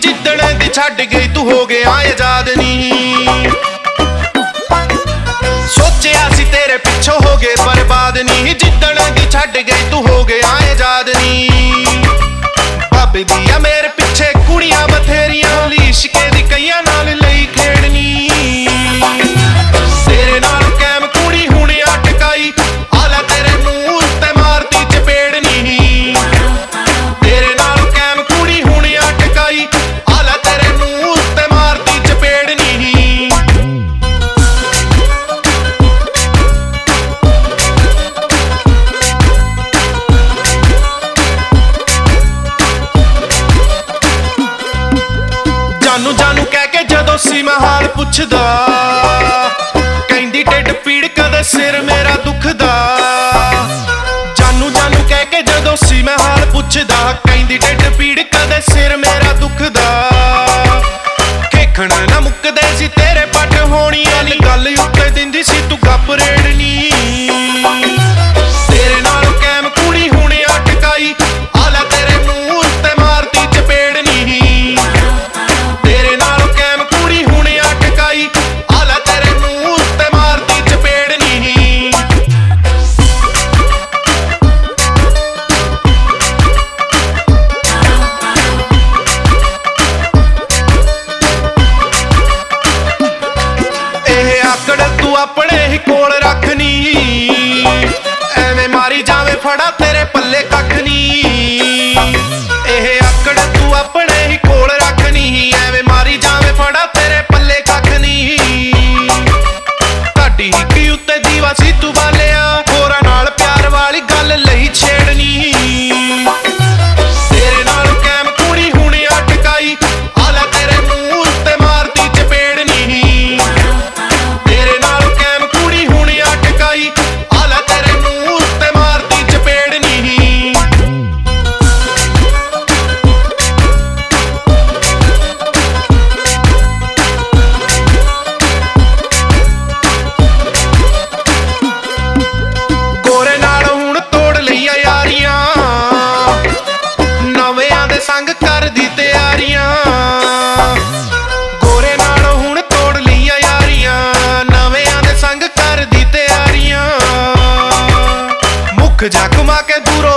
जिद्दण दी छड्ड गई तू हो गया आजाद नी। सोचिया सी तेरे पिछों हो गए बर्बाद नी, जिद्दण दी छड्ड गई तू हो गया आजाद नी। बाबे दिया मेरे पिछे कुड़ियां बथेरियां, इश्के दी कईयां नाल लई खेड़नी। तेरे नाल कैम कुड़ी हुणे अटकाई, आला तेरे मुंह ते मारती चपेड़नी। तेरे नाल कैम कुड़ी हुणे अटकाई, आला तेरे मुंह ते मारती चपेड़नी। जानू जानू कह के जदों सी मैं हाल पुछदा, कहंदी ढिड पीड़ कदे सिर मेरा दुखदा। जानू जानू कह के जदों सी मैं हाल पुछदा, कहंदी ढिड पीड़ कदे सिर मेरा दुखदा। खेखण ना मुकदे सी तेरे पट होनी वाली गल उत्ते दिंदी सी तू गप रेड़नी। तेरे नाल कैम कुड़ी हुणे अटकाई, आला तेरे मुंह ते मारती चपेड़नी। तेरे नाल कैम कुड़ी हुणे अटकाई, आला तेरे मुंह ते मारती चपेड़नी। ਇਹ ਆਕੜ ਤੂੰ ਆਪਣੇ ਹੀ ਕੋਲ ਰੱਖਨੀ, ਐਵੇਂ ਮਾਰੀ ਜਾਵੇਂ ਫੜਾ ਤੇਰੇ ਪੱਲੇ ਕੱਖ ਨੀ। ਇਹ ਆਕੜ ਤੂੰ ਆਪਣੇ ਹੀ ਕੋਲ ਰੱਖਨੀ, ਐਵੇਂ ਮਾਰੀ ਜਾਵੇਂ ਫੜਾ ਤੇਰੇ ਪੱਲੇ ਕੱਖ ਨੀ। ਤੁਹਾਡੀ ਹਿੱਕ ਉੱਤੇ ਦੀਵਾ ਸੀ ਤੂੰ ਬਾਲਿਆ, ਹੋਰਾਂ ਨਾਲ ਪਿਆਰ ਵਾਲੀ ਗੱਲ ਲਈ ਛੇੜਨੀ। ਤੇਰੇ ਨਾਲ ਕੈਮ ਕੁੜੀ ਹੁਣੇ ਅਟਕਾਈ, ਆਲਾ ਤੇਰੇ ਮੂੰਹ ਤੇ ਮਾਰਦੀ ਚਪੇੜਨੀ। ਤੇਰੇ ਨਾਲ ਕੈਮ ਕੁੜੀ ਹੁਣੇ ਅਟਕਾਈ, ਆਲਾ ਤੇਰੇ ਮੂੰਹ ਤੇ ਮਾਰਦੀ ਚਪੇੜਨੀ। ਗੋਰੇ ਨਾਲ ਹੁਣ ਤੋੜ ਲਈਆਂ ਯਾਰੀਆਂ, ਨਵਿਆਂ ਦੇ ਸੰਗ ਕਰਦੀ ਤਿਆਰੀਆਂ। ਗੋਰੇ ਨਾਲ ਹੁਣ ਤੋੜ ਲਈਆਂ ਯਾਰੀਆਂ, ਨਵਿਆਂ ਦੇ ਸੰਗ ਕਰਦੀ ਤਿਆਰੀਆਂ। ਮੁੱਖ ਜਾ ਘੁਮਾ ਕੇ ਦੂਰੋਂ